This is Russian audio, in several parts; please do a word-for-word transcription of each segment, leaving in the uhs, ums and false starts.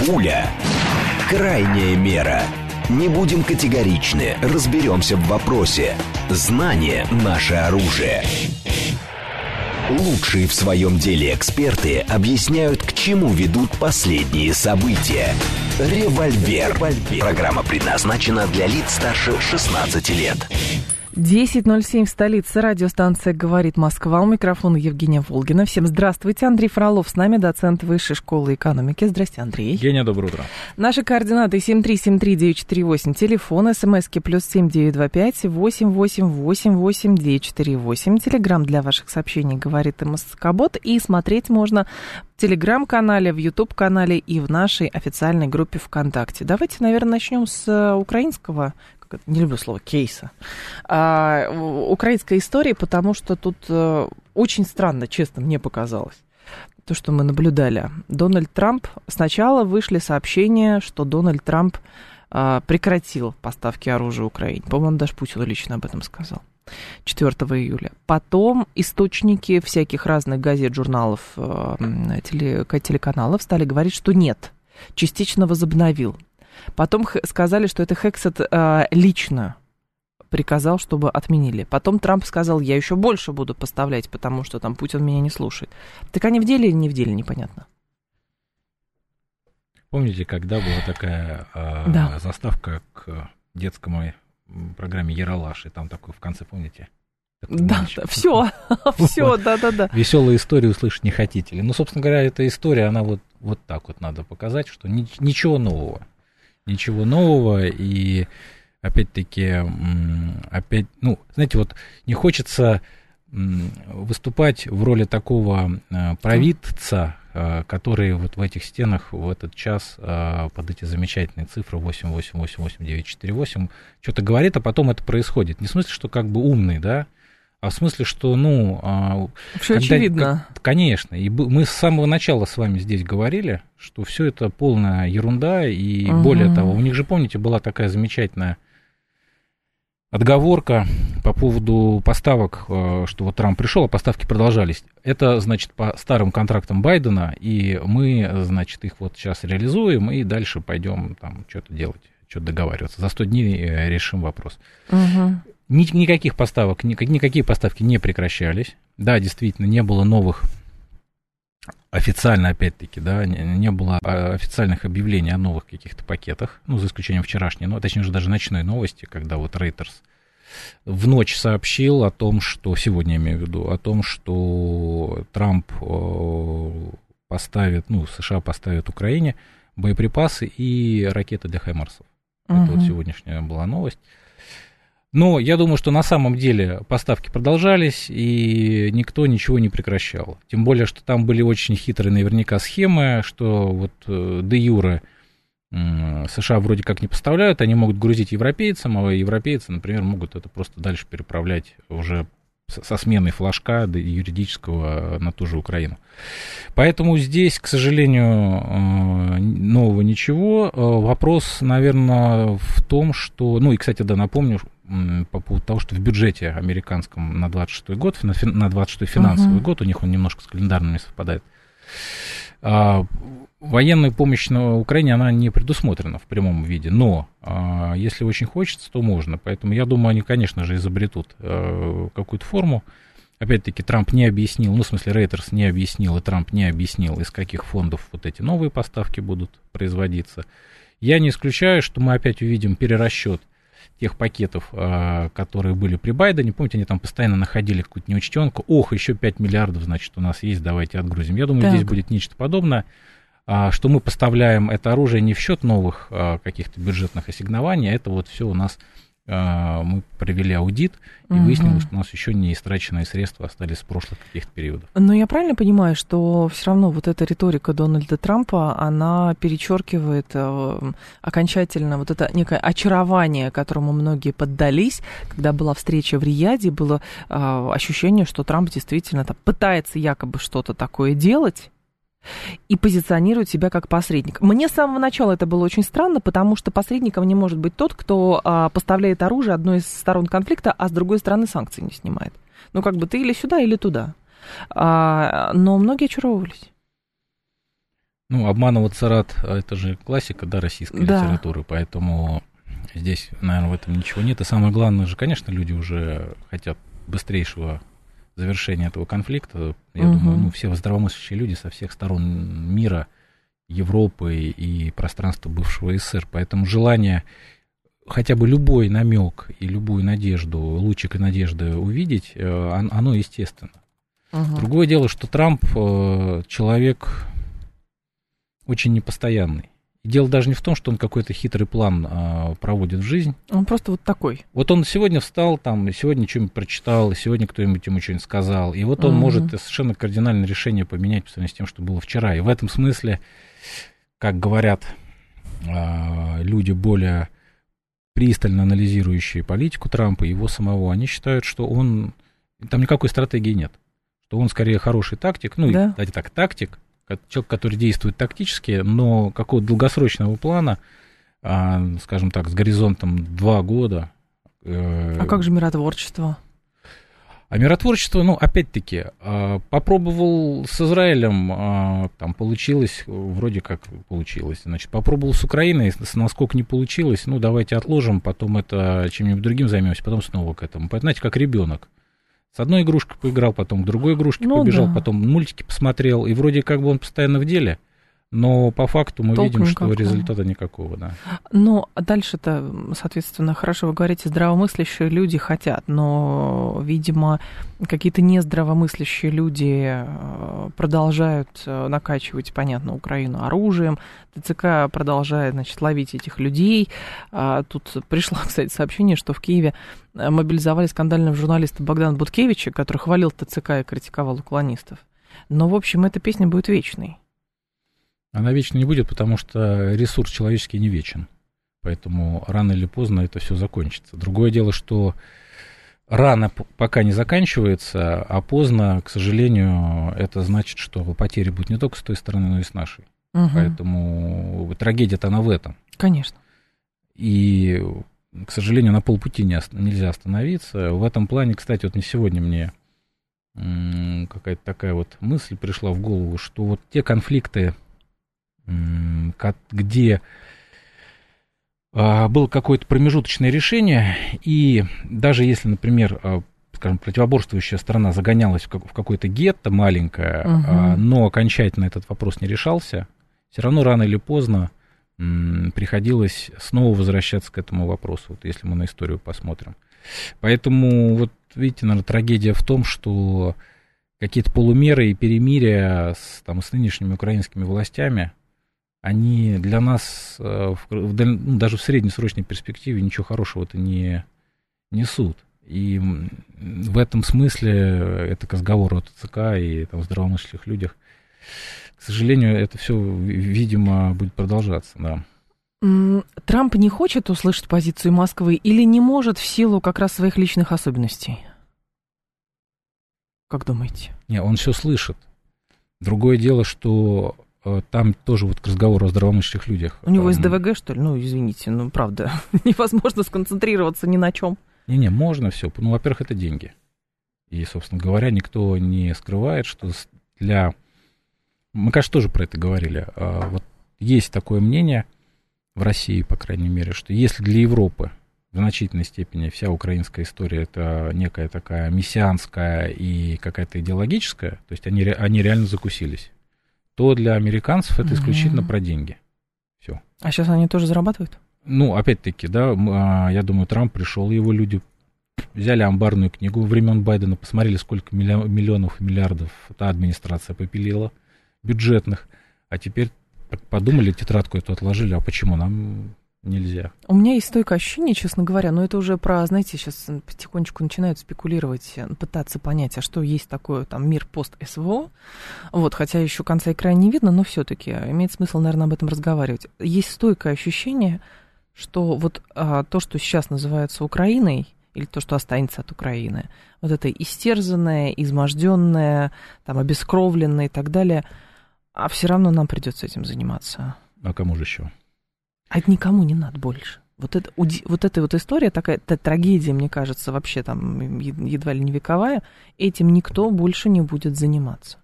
Пуля. Крайняя мера. Не будем категоричны, разберемся в вопросе. Знание – наше оружие. Лучшие в своем деле эксперты объясняют, к чему ведут последние события. Револьвер. Программа предназначена для лиц старше шестнадцати лет. десять ноль семь в столице. Радиостанция «Говорит Москва». У микрофона Евгения Волгина. Всем здравствуйте. Андрей Фролов с нами, доцент Высшей школы экономики. Здрасте, Андрей. Евгения, доброе утро. Наши координаты семь три семь три девять четыре восемь. Телефон, смски плюс семь девять два пять восемь восемь восемь восемь девять четыре восемь. Телеграмм для ваших сообщений «Говорит МСК-бот». И смотреть можно в Телеграм-канале, в Ютуб-канале и в нашей официальной группе ВКонтакте. Давайте, наверное, начнем с украинского, не люблю слово кейса, а, украинской истории, потому что тут а, очень странно, честно, мне показалось, то, что мы наблюдали. Дональд Трамп, сначала вышли сообщения, что Дональд Трамп а, прекратил поставки оружия Украине. По-моему, он даже Путину лично об этом сказал. четвёртого июля. Потом источники всяких разных газет, журналов, теле, телеканалов стали говорить, что нет, частично возобновил. Потом сказали, что это Хексет э, лично приказал, чтобы отменили. Потом Трамп сказал, я еще больше буду поставлять, потому что там Путин меня не слушает. Так они в деле или не в деле, непонятно. Помните, когда была такая э, да. заставка к детскому программе «Ералаш», и там такой в конце, помните? Да, да, все, все, да-да-да. Веселые истории услышать не хотите ли? Ну, собственно говоря, эта история, она вот, вот так вот надо показать, что ни, ничего нового. Ничего нового, и опять-таки, опять, ну, знаете, вот не хочется выступать в роли такого провидца, который вот в этих стенах в этот час под эти замечательные цифры восемь восемь восемь восемь девять четыре восемь что-то говорит, а потом это происходит. Не в смысле, что как бы умный, да, а в смысле, что, ну... Все когда, очевидно. Конечно. И мы с самого начала с вами здесь говорили, что все это полная ерунда, и угу. более того, у них же, помните, была такая замечательная отговорка по поводу поставок, что вот Трамп пришел, а поставки продолжались. Это, значит, по старым контрактам Байдена, и мы, значит, их вот сейчас реализуем, и дальше пойдем там что-то делать, что-то договариваться. За сто дней решим вопрос. Угу. Никаких поставок, никакие поставки не прекращались. Да, действительно, не было новых, официально, опять-таки, да, не было официальных объявлений о новых каких-то пакетах, ну, за исключением вчерашней, ну, точнее, уже даже ночной новости, когда вот Reuters в ночь сообщил о том, что, сегодня я имею в виду, о том, что Трамп поставит, ну, США поставит Украине боеприпасы и ракеты для хаймарсов. Uh-huh. Это вот сегодняшняя была новость. Но я думаю, что на самом деле поставки продолжались, и никто ничего не прекращал. Тем более, что там были очень хитрые наверняка схемы, что вот де юре США вроде как не поставляют, они могут грузить европейцам, а европейцы, например, могут это просто дальше переправлять уже со сменой флажка юридического на ту же Украину. Поэтому здесь, к сожалению, нового ничего. Вопрос, наверное, в том, что... Ну и, кстати, да, напомню по поводу того, что в бюджете американском на двадцать шестой год, на двадцать шестой финансовый uh-huh. год, у них он немножко с календарным не совпадает, военная помощь на Украине, она не предусмотрена в прямом виде, но а, если очень хочется, то можно. Поэтому я думаю, они, конечно же, изобретут а, какую-то форму. Опять-таки, Трамп не объяснил, ну, в смысле, Reuters не объяснил, и Трамп не объяснил, из каких фондов вот эти новые поставки будут производиться. Я не исключаю, что мы опять увидим перерасчет тех пакетов, а, которые были при Байдене. Помните, они там постоянно находили какую-то неучтенку. Ох, еще пять миллиардов, значит, у нас есть, давайте отгрузим. Я думаю, так. здесь будет нечто подобное. Что мы поставляем это оружие не в счет новых а, каких-то бюджетных ассигнований, а это вот все у нас, а, мы провели аудит, и угу. выяснилось, что у нас еще не истраченные средства остались с прошлых каких-то периодов. Но я правильно понимаю, что все равно вот эта риторика Дональда Трампа, она перечеркивает а, окончательно вот это некое очарование, которому многие поддались, когда была встреча в Рияде, было а, ощущение, что Трамп действительно там, пытается якобы что-то такое делать, и позиционирует себя как посредник. Мне с самого начала это было очень странно, потому что посредником не может быть тот, кто а, поставляет оружие одной из сторон конфликта, а с другой стороны санкции не снимает. Ну, как бы ты или сюда, или туда. А, но многие очаровывались. Ну, обманываться рад, это же классика, да, российской да. литературы, поэтому здесь, наверное, в этом ничего нет. И самое главное же, конечно, люди уже хотят быстрейшего завершения этого конфликта. Я угу. думаю, ну, все здравомыслящие люди со всех сторон мира, Европы и пространства бывшего СССР, поэтому желание хотя бы любой намек и любую надежду, лучик надежды увидеть, оно естественно. Угу. Другое дело, что Трамп человек очень непостоянный. И дело даже не в том, что он какой-то хитрый план а, проводит в жизнь. Он просто вот такой. Вот он сегодня встал, там, сегодня что-нибудь прочитал, сегодня кто-нибудь ему что-нибудь сказал. И вот он угу. может совершенно кардинальное решение поменять по сравнению с тем, что было вчера. И в этом смысле, как говорят а, люди, более пристально анализирующие политику Трампа, его самого, они считают, что он... Там никакой стратегии нет. Что он скорее хороший тактик. Ну, да. и, кстати, так, тактик. Человек, который действует тактически, но какого-то долгосрочного плана, а, скажем так, с горизонтом два года. Э, а как же миротворчество? А миротворчество, ну, опять-таки, а, попробовал с Израилем, а, там получилось, вроде как получилось, значит, попробовал с Украиной, насколько не получилось, ну, давайте отложим, потом это чем-нибудь другим займемся, потом снова к этому. Знаете, как ребенок. С одной игрушкой поиграл, потом к другой игрушке ну, побежал, да. потом мультики посмотрел, и вроде как бы он постоянно в деле, но по факту мы Толк видим, никакого. Что результата никакого, да. Ну, а дальше-то, соответственно, хорошо, вы говорите, здравомыслящие люди хотят, но, видимо, какие-то нездравомыслящие люди продолжают накачивать, понятно, Украину оружием, ТЦК продолжает, значит, ловить этих людей. Тут пришло, кстати, сообщение, что в Киеве мобилизовали скандального журналиста Богдана Буткевича, который хвалил ТЦК и критиковал уклонистов. Но, в общем, эта песня будет вечной. Она вечно не будет, потому что ресурс человеческий не вечен. Поэтому рано или поздно это все закончится. Другое дело, что рано пока не заканчивается, а поздно, к сожалению, это значит, что потери будут не только с той стороны, но и с нашей. Угу. Поэтому трагедия-то она в этом. Конечно. И, к сожалению, на полпути не, нельзя остановиться. В этом плане, кстати, вот не сегодня мне м- какая-то такая вот мысль пришла в голову, что вот те конфликты, где а, было какое-то промежуточное решение, и даже если, например, а, скажем, противоборствующая сторона загонялась в, как, в какое-то гетто маленькое, угу. а, но окончательно этот вопрос не решался, все равно рано или поздно м, приходилось снова возвращаться к этому вопросу, вот если мы на историю посмотрим. Поэтому, вот видите, наверное, трагедия в том, что какие-то полумеры и перемирия с, там, с нынешними украинскими властями, они для нас в, в, даже в среднесрочной перспективе ничего хорошего-то не несут. И в этом смысле это к разговору о ТЦК и там, здравомыслящих людях, к сожалению, это все, видимо, будет продолжаться, да. Трамп не хочет услышать позицию Москвы или не может в силу как раз своих личных особенностей? Как думаете? Не, он все слышит. Другое дело, что там тоже вот к разговору о здравомыслящих людях. У него есть ДВГ, что ли? Ну, извините, ну, правда, невозможно сконцентрироваться ни на чем. Не-не, можно все. Ну, во-первых, это деньги. И, собственно говоря, никто не скрывает, что для... Мы, конечно, тоже про это говорили. Вот есть такое мнение в России, по крайней мере, что если для Европы в значительной степени вся украинская история это некая такая мессианская и какая-то идеологическая, то есть они, они реально закусились, то для американцев это исключительно mm-hmm. про деньги. Все. А сейчас они тоже зарабатывают? Ну, опять-таки, да, я думаю, Трамп пришел, его люди взяли амбарную книгу времен Байдена, посмотрели, сколько миллионов и миллиардов та администрация попилила бюджетных, а теперь подумали, тетрадку эту отложили, а почему нам нельзя? У меня есть стойкое ощущение, честно говоря, но это уже про, знаете, сейчас потихонечку начинают спекулировать, пытаться понять, а что есть такое там мир пост-СВО, вот, хотя еще конца и края не видно, но все-таки имеет смысл, наверное, об этом разговаривать. Есть стойкое ощущение, что вот а, то, что сейчас называется Украиной, или то, что останется от Украины, вот это истерзанное, изможденное, там, обескровленное и так далее, а все равно нам придется этим заниматься. А кому же еще? А это никому не надо больше. Вот, это, вот эта вот история, такая трагедия, мне кажется, вообще там едва ли не вековая, этим никто больше не будет заниматься.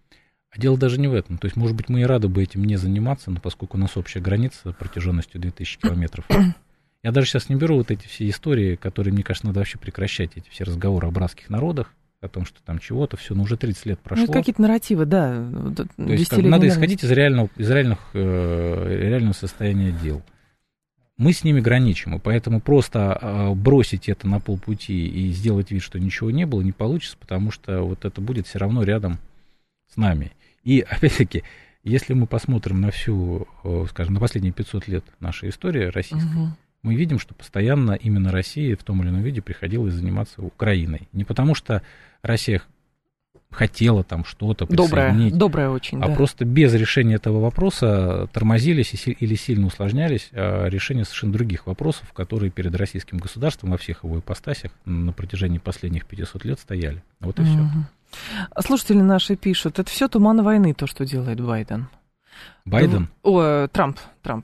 А дело даже не в этом. То есть, может быть, мы и рады бы этим не заниматься, но поскольку у нас общая граница протяженностью две тысячи километров. Я даже сейчас не беру вот эти все истории, которые, мне кажется, надо вообще прекращать, эти все разговоры о братских народах, о том, что там чего-то, все, ну, уже тридцать лет прошло. Ну, какие-то нарративы, да. То есть, как, надо исходить из, реального, из реальных, э, реального состояния дел. Мы с ними граничим, и поэтому просто э, бросить это на полпути и сделать вид, что ничего не было, не получится, потому что вот это будет все равно рядом с нами. И, опять-таки, если мы посмотрим на всю, э, скажем, на последние пятьсот лет нашей истории российской, угу. мы видим, что постоянно именно Россия в том или ином виде приходилось заниматься Украиной. Не потому что Россия хотела там что-то присоединить, добрая, добрая очень, а да. просто без решения этого вопроса тормозились или сильно усложнялись решения совершенно других вопросов, которые перед российским государством во всех его ипостасях на протяжении последних пятисот лет стояли. Вот и все. Угу. Слушатели наши пишут, это все туман войны, то, что делает Байден. Байден? О, Трамп, Трамп.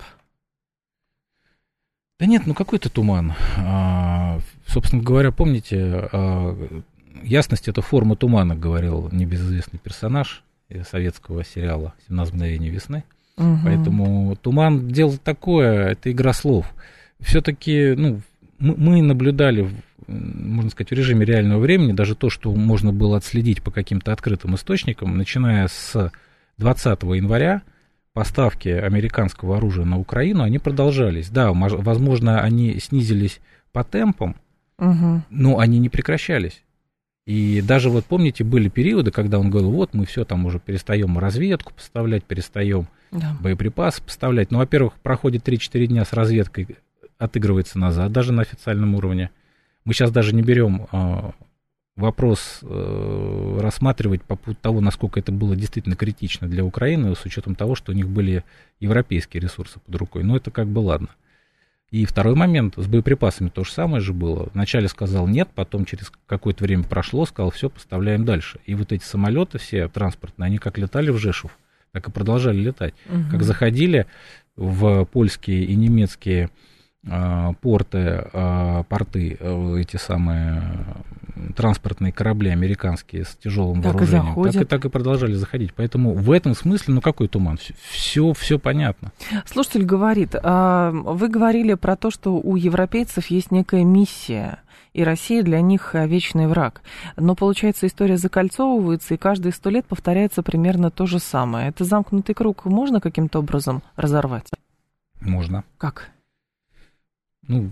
Да нет, ну какой-то туман. А, собственно говоря, помните, а, ясность — это форма тумана, говорил небезызвестный персонаж советского сериала «семнадцать мгновений весны». Угу. Поэтому туман — дело такое, это игра слов. Все-таки, ну, мы, мы наблюдали, можно сказать, в режиме реального времени даже то, что можно было отследить по каким-то открытым источникам, начиная с двадцатого января. Поставки американского оружия на Украину, они продолжались. Да, возможно, они снизились по темпам, угу. но они не прекращались. И даже вот помните, были периоды, когда он говорил, вот мы все там уже перестаем разведку поставлять, перестаем да. боеприпасы поставлять. Ну, во-первых, проходит три-четыре дня с разведкой, отыгрывается назад, даже на официальном уровне. Мы сейчас даже не берем э, вопрос э, рассматривать по поводу того, насколько это было действительно критично для Украины, с учетом того, что у них были европейские ресурсы под рукой. Но это как бы ладно. И второй момент, с боеприпасами то же самое же было. Вначале сказал нет, потом через какое-то время прошло, сказал все, поставляем дальше. И вот эти самолеты все транспортные, они как летали в Жешув, так и продолжали летать. Угу. Как заходили в польские и немецкие э, порты, э, порты, э, эти самые транспортные корабли американские с тяжелым так вооружением, и так, и, так и продолжали заходить. Поэтому в этом смысле, ну какой туман? Все, все понятно. Слушатель говорит, вы говорили про то, что у европейцев есть некая миссия, и Россия для них вечный враг. Но, получается, история закольцовывается, и каждые сто лет повторяется примерно то же самое. Это замкнутый круг можно каким-то образом разорвать? Можно. Как? Ну...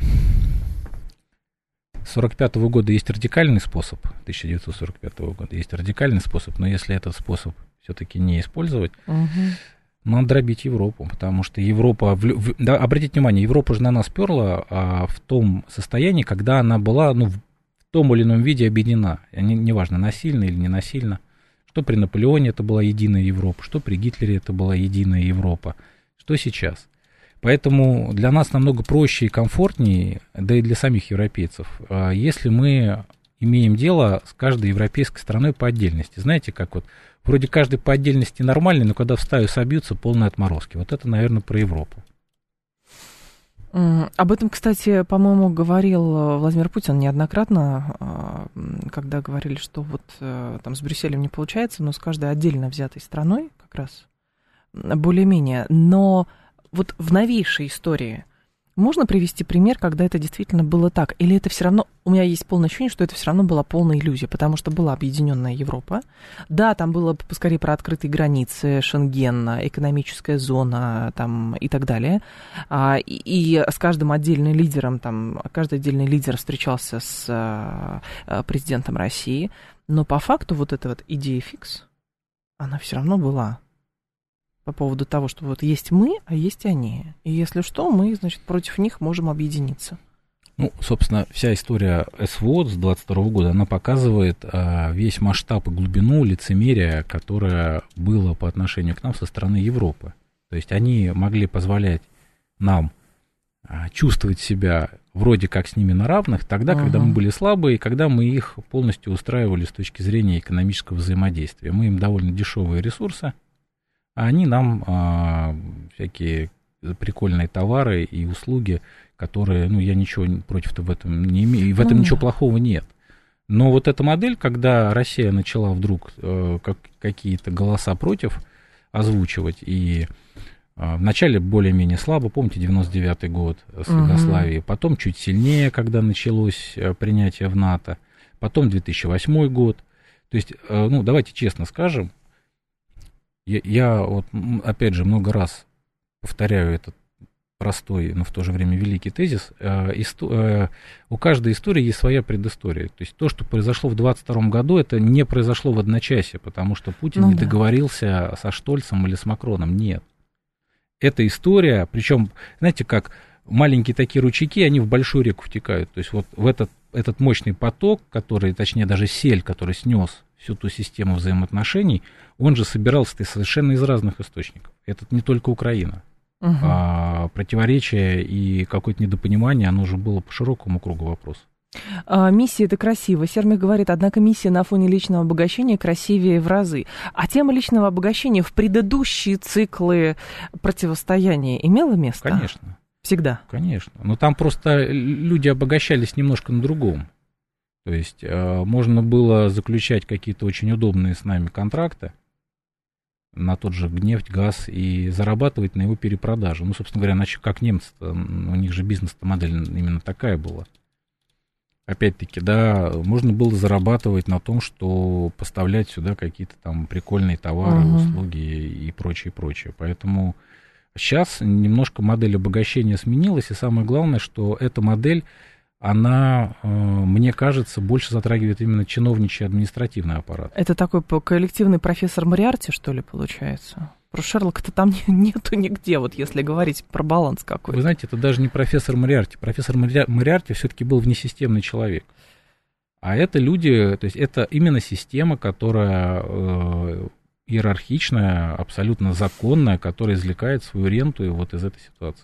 сорок пятого года есть радикальный способ, тысяча девятьсот сорок пятого года есть радикальный способ, но если этот способ все-таки не использовать, угу. надо дробить Европу, потому что Европа, в, в, да, обратите внимание, Европа же на нас перла а, в том состоянии, когда она была ну, в том или ином виде объединена, не, неважно, насильно или не насильно, что при Наполеоне это была единая Европа, что при Гитлере это была единая Европа, что сейчас. Поэтому для нас намного проще и комфортнее, да и для самих европейцев, если мы имеем дело с каждой европейской страной по отдельности. Знаете, как вот, вроде каждый по отдельности нормальный, но когда в стаю собьются, полные отморозки. Вот это, наверное, про Европу. Об этом, кстати, по-моему, говорил Владимир Путин неоднократно, когда говорили, что вот там с Брюсселем не получается, но с каждой отдельно взятой страной как раз более-менее. Но вот в новейшей истории можно привести пример, когда это действительно было так? Или это все равно, у меня есть полное ощущение, что это все равно была полная иллюзия, потому что была объединенная Европа. Да, там было скорее про открытые границы, Шенген, экономическая зона там, и так далее. И, и с каждым отдельным лидером, там, каждый отдельный лидер встречался с президентом России. Но по факту вот эта вот идея фикс, она все равно была. По поводу того, что вот есть мы, а есть они. И если что, мы, значит, против них можем объединиться. Ну, собственно, вся история СВО с двадцать второго года, она показывает а, весь масштаб и глубину лицемерия, которое было по отношению к нам со стороны Европы. То есть они могли позволять нам а, чувствовать себя вроде как с ними на равных, тогда, uh-huh. когда мы были слабые, и когда мы их полностью устраивали с точки зрения экономического взаимодействия. Мы им довольно дешевые ресурсы, а они нам а, всякие прикольные товары и услуги, которые, ну, я ничего против-то в этом не имею, и в этом ну, ничего плохого нет. Но вот эта модель, когда Россия начала вдруг э, как, какие-то голоса против озвучивать, и э, вначале более-менее слабо, помните, девяносто девятый год с Югославией, угу. потом чуть сильнее, когда началось принятие в НАТО, потом две тысячи восьмой год. То есть, э, ну, давайте честно скажем, я, я вот, опять же, много раз повторяю этот простой, но в то же время великий тезис. Э, исто, э, у каждой истории есть своя предыстория. То есть то, что произошло в двадцать втором году, это не произошло в одночасье, потому что Путин ну, не да. договорился со Штольцем или с Макроном. Нет. Это история, причем, знаете, как маленькие такие ручейки, они в большую реку втекают. То есть вот в этот, этот мощный поток, который, точнее даже сель, который снес всю ту систему взаимоотношений, он же собирался совершенно из разных источников. Это не только Украина. Угу. А, противоречие и какое-то недопонимание, оно уже было по широкому кругу вопросов. А, миссия — это красиво. Сермих говорит, однако миссия на фоне личного обогащения красивее в разы. А тема личного обогащения в предыдущие циклы противостояния имела место? Конечно. Всегда? Конечно. Но там просто люди обогащались немножко на другом. То есть а, можно было заключать какие-то очень удобные с нами контракты на тот же нефть, газ и зарабатывать на его перепродаже. Ну, собственно говоря, иначе как немцы-то, у них же бизнес-модель именно такая была. Опять-таки, да, можно было зарабатывать на том, что поставлять сюда какие-то там прикольные товары, uh-huh. услуги и прочее, прочее. Поэтому сейчас немножко модель обогащения сменилась, и самое главное, что эта модель, она, мне кажется, больше затрагивает именно чиновничий административный аппарат. Это такой коллективный профессор Мориарти, что ли, получается? Про Шерлока-то там нету нигде, вот если говорить про баланс какой-то. Вы знаете, это даже не профессор Мориарти. Профессор Мориарти все-таки был внесистемный человек. А это люди, то есть это именно система, которая э, иерархичная, абсолютно законная, которая извлекает свою ренту вот из этой ситуации.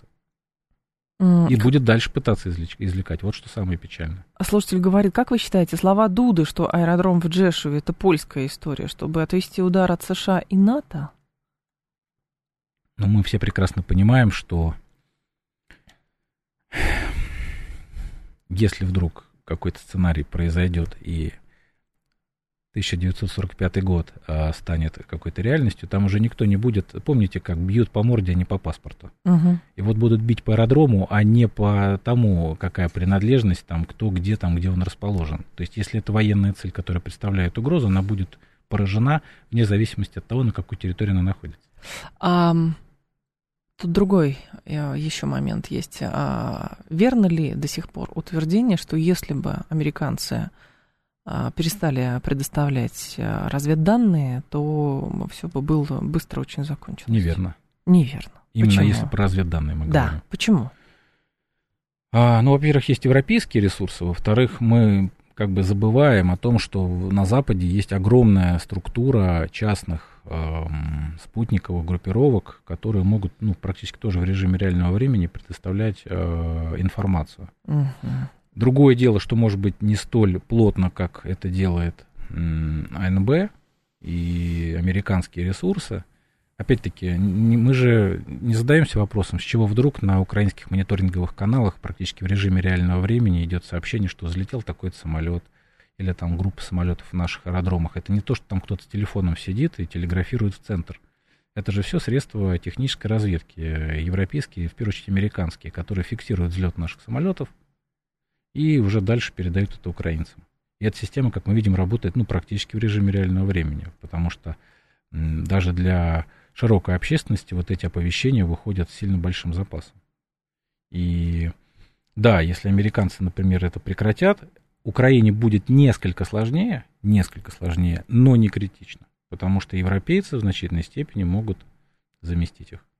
И будет дальше пытаться извлекать. Вот что самое печальное. Слушатель говорит, как вы считаете, слова Дуды, что аэродром в Джешуве — это польская история, чтобы отвести удар от США и НАТО? Но мы все прекрасно понимаем, что если вдруг какой-то сценарий произойдет и тысяча девятьсот сорок пятый год а, станет какой-то реальностью, там уже никто не будет, помните, как бьют по морде, а не по паспорту. Угу. И вот будут бить по аэродрому, а не по тому, какая принадлежность, там, кто где, там, где он расположен. То есть, если это военная цель, которая представляет угрозу, она будет поражена вне зависимости от того, на какой территории она находится. А, тут другой еще момент есть. А, верно ли до сих пор утверждение, что если бы американцы перестали предоставлять разведданные, то все бы было быстро очень закончилось? Неверно. Неверно. Именно Почему? Если про разведданные мы да. говорим. Да, почему? А, ну, во-первых, есть европейские ресурсы, во-вторых, мы как бы забываем о том, что на Западе есть огромная структура частных э, спутниковых группировок, которые могут, ну, практически тоже в режиме реального времени предоставлять э, информацию. Угу. Другое дело, что, может быть, не столь плотно, как это делает АНБ и американские ресурсы. Опять-таки, мы же не задаемся вопросом, с чего вдруг на украинских мониторинговых каналах практически в режиме реального времени идет сообщение, что взлетел такой-то самолет или там группа самолетов в наших аэродромах. Это не то, что там кто-то с телефоном сидит и телеграфирует в центр. Это же все средства технической разведки, европейские, в первую очередь американские, которые фиксируют взлет наших самолетов и уже дальше передают это украинцам. И эта система, как мы видим, работает, ну, практически в режиме реального времени, потому что м, даже для широкой общественности вот эти оповещения выходят с сильно большим запасом. И да, если американцы, например, это прекратят, Украине будет несколько сложнее, несколько сложнее, но не критично, потому что европейцы в значительной степени могут заместить их.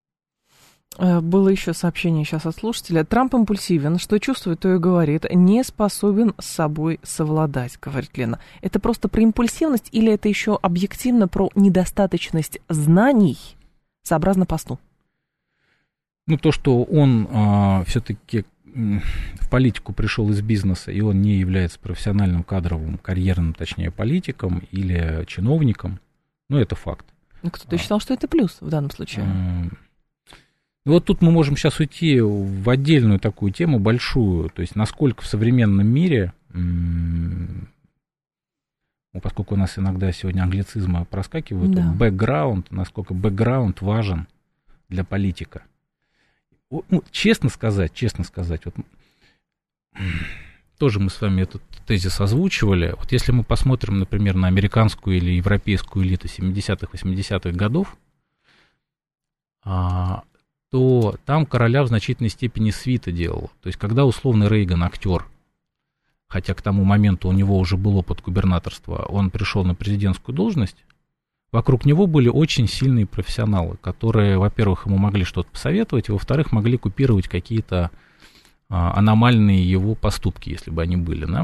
Было еще сообщение сейчас от слушателя. Трамп импульсивен, что чувствует, то и говорит, не способен с собой совладать, говорит Лена. Это просто про импульсивность или это еще объективно про недостаточность знаний, сообразно посту? Ну, то, что он а, все-таки в политику пришел из бизнеса, и он не является профессиональным, кадровым, карьерным, точнее, политиком или чиновником, ну, это факт. Ну, кто-то а, считал, что это плюс в данном случае. А, Вот тут мы можем сейчас уйти в отдельную такую тему, большую, то есть насколько в современном мире поскольку у нас иногда сегодня англицизмы проскакивают, да. бэкграунд, насколько бэкграунд важен для политика. Ну, честно сказать, честно сказать, вот тоже мы с вами этот тезис озвучивали. Вот если мы посмотрим, например, на американскую или европейскую элиту семидесятых, восьмидесятых годов, а, то там короля в значительной степени свита делал. То есть, когда условный Рейган, актер, хотя к тому моменту у него уже был опыт губернаторства, он пришел на президентскую должность, вокруг него были очень сильные профессионалы, которые, во-первых, ему могли что-то посоветовать, и, во-вторых, могли купировать какие-то а, аномальные его поступки, если бы они были, да?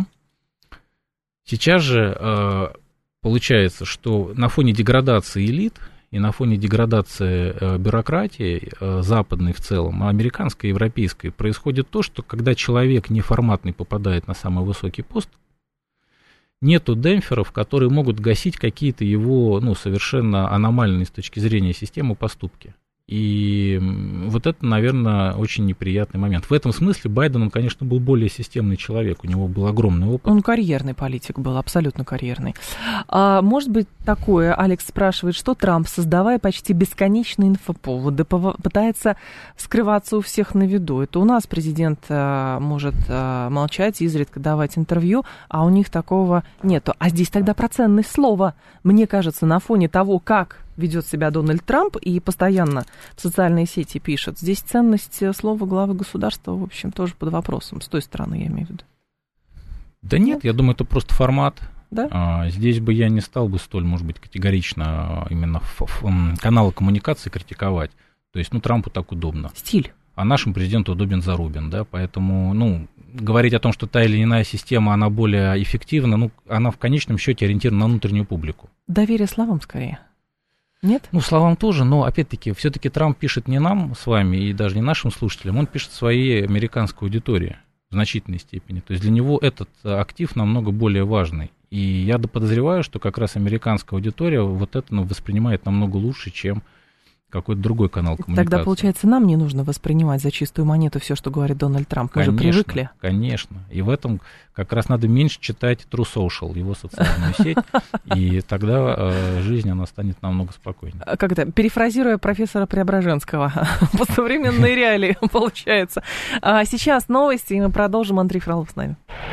Сейчас же а, получается, что на фоне деградации элит и на фоне деградации а, бюрократии а, западной в целом, американской и европейской, происходит то, что когда человек неформатный попадает на самый высокий пост, нету демпферов, которые могут гасить какие-то его, ну, совершенно аномальные с точки зрения системы поступки. И вот это, наверное, очень неприятный момент. В этом смысле Байден, он, конечно, был более системный человек, у него был огромный опыт. Он карьерный политик был, абсолютно карьерный. А, может быть такое, Алекс спрашивает, что Трамп, создавая почти бесконечные инфоповоды, пытается скрываться у всех на виду. Это у нас президент а, может а, молчать, изредка давать интервью, а у них такого нету. А здесь тогда про ценность слова. Мне кажется, на фоне того, как ведет себя Дональд Трамп и постоянно в социальные сети пишет, здесь ценность слова главы государства, в общем, тоже под вопросом, с той стороны, я имею в виду. Да нет, я думаю, это просто формат. Да? А, здесь бы я не стал бы столь, может быть, категорично именно в, в, каналы коммуникации критиковать. То есть, ну, Трампу так удобно. Стиль. А нашему президенту удобен Зарубин, да, поэтому, ну, говорить о том, что та или иная система, она более эффективна, ну, она в конечном счете ориентирована на внутреннюю публику. Доверие словам скорее. Нет? Ну, словам тоже, но, опять-таки, все-таки Трамп пишет не нам с вами и даже не нашим слушателям, он пишет своей американской аудитории в значительной степени. То есть для него этот актив намного более важный. И я подозреваю, что как раз американская аудитория вот это воспринимает намного лучше, чем какой-то другой канал коммуникации. Тогда, получается, нам не нужно воспринимать за чистую монету все, что говорит Дональд Трамп. Мы конечно, же привыкли. Конечно. И в этом как раз надо меньше читать True Social, его социальную сеть, и тогда э, жизнь, она станет намного спокойнее. Как это? Перефразируя профессора Преображенского, по современной реалии, получается. А сейчас новости, и мы продолжим. Андрей Фролов с нами.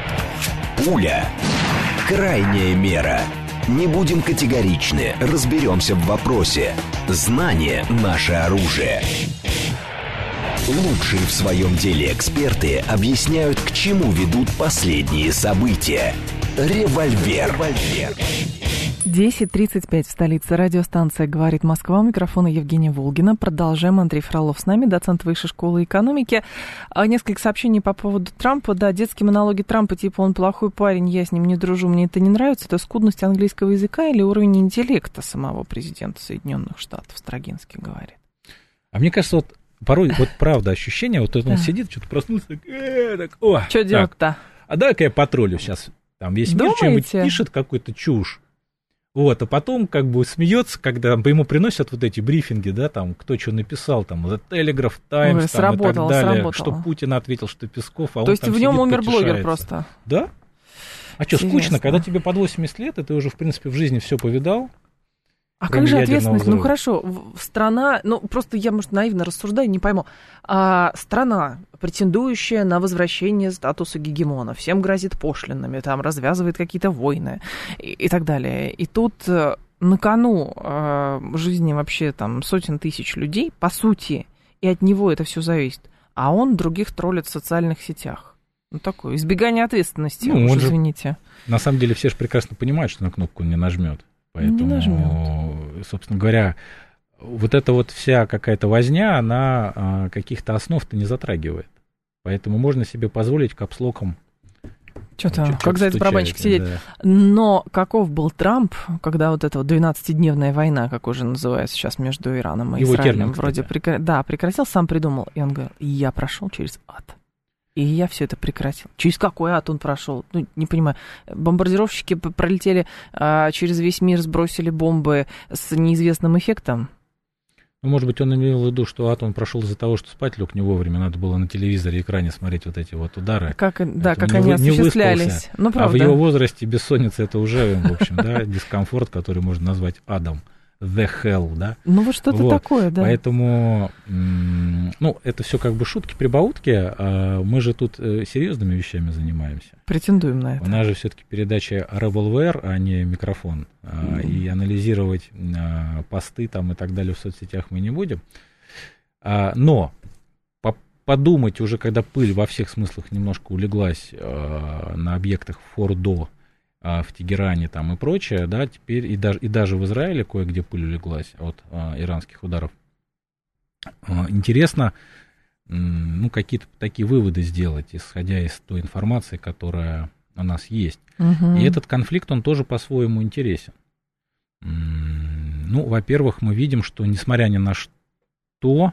Пуля. Крайняя мера. Не будем категоричны, разберемся в вопросе. Знание – наше оружие. Лучшие в своем деле эксперты объясняют, к чему ведут последние события. Револьвер. Револьвер. десять тридцать пять в столице. Радиостанция «Говорит Москва». У микрофона Евгения Волгина. Продолжаем. Андрей Фролов с нами, доцент Высшей школы экономики. Несколько сообщений по поводу Трампа. Да, детские монологи Трампа, типа «он плохой парень, я с ним не дружу, мне это не нравится». Это скудность английского языка или уровень интеллекта самого президента Соединенных Штатов? Строгинский говорит. А мне кажется, вот порой, вот правда, ощущение, вот он сидит, что-то проснулся, так, э, так, о, что делать-то? А давай-ка я патрулю сейчас. Там весь мир что-нибудь пишет, какую-то чушь. Вот, а потом как бы смеется, когда ему приносят вот эти брифинги, да, там, кто что написал, там, The Telegraph, Times, Ой, там, и так далее, сработало. Что Путин ответил, что Песков, а То он есть там в нем сидит, умер потешается. Блогер просто? Да. А что, скучно, когда тебе под восемьдесят лет, и ты уже, в принципе, в жизни все повидал? А как же ответственность? Ну хорошо, страна, ну просто я, может, наивно рассуждаю, не пойму. А, страна, претендующая на возвращение статуса гегемона, всем грозит пошлинами, там развязывает какие-то войны и, и так далее. И тут на кону э, жизни вообще там сотен тысяч людей, по сути, и от него это все зависит. А он других троллит в социальных сетях. Ну такое, избегание ответственности, ну, уж, извините. Же, на самом деле все же прекрасно понимают, что на кнопку он не нажмет. Поэтому, не нажмет. Собственно говоря, вот эта вот вся какая-то возня, она а, каких-то основ-то не затрагивает. Поэтому можно себе позволить капслоком. Что-то, как за этот барабанчик сидеть. Да. Но каков был Трамп, когда вот эта вот двенадцатидневная война, как уже называется сейчас, между Ираном и Его Израилем, термин, вроде прекра... да, прекратил, сам придумал. И он говорил, я прошел через ад. И я все это прекратил. Через какой ад он прошел? Ну, не понимаю. Бомбардировщики пролетели а, через весь мир, сбросили бомбы с неизвестным эффектом. Ну, может быть, он имел в виду, что атом прошел из-за того, что спать лег не вовремя, надо было на телевизоре, экране смотреть вот эти вот удары. Как, да, как не, они не осуществлялись. Ну, а в его возрасте бессонница это уже, в общем, да, дискомфорт, который можно назвать адом. The hell, да? Ну, вот что-то вот. такое, да. Поэтому, ну, это все как бы шутки-прибаутки, а мы же тут серьезными вещами занимаемся. Претендуем на это. У нас же все-таки передача revolver, а не микрофон. Mm-hmm. И анализировать посты там и так далее в соцсетях мы не будем. Но подумать уже, когда пыль во всех смыслах немножко улеглась на объектах Фордо, в Тегеране там и прочее, да, теперь и даже, и даже в Израиле кое-где пыль улеглась от а, иранских ударов. А, интересно, ну, какие-то такие выводы сделать, исходя из той информации, которая у нас есть. Угу. И этот конфликт, он тоже по-своему интересен. Ну, во-первых, мы видим, что, несмотря ни на что,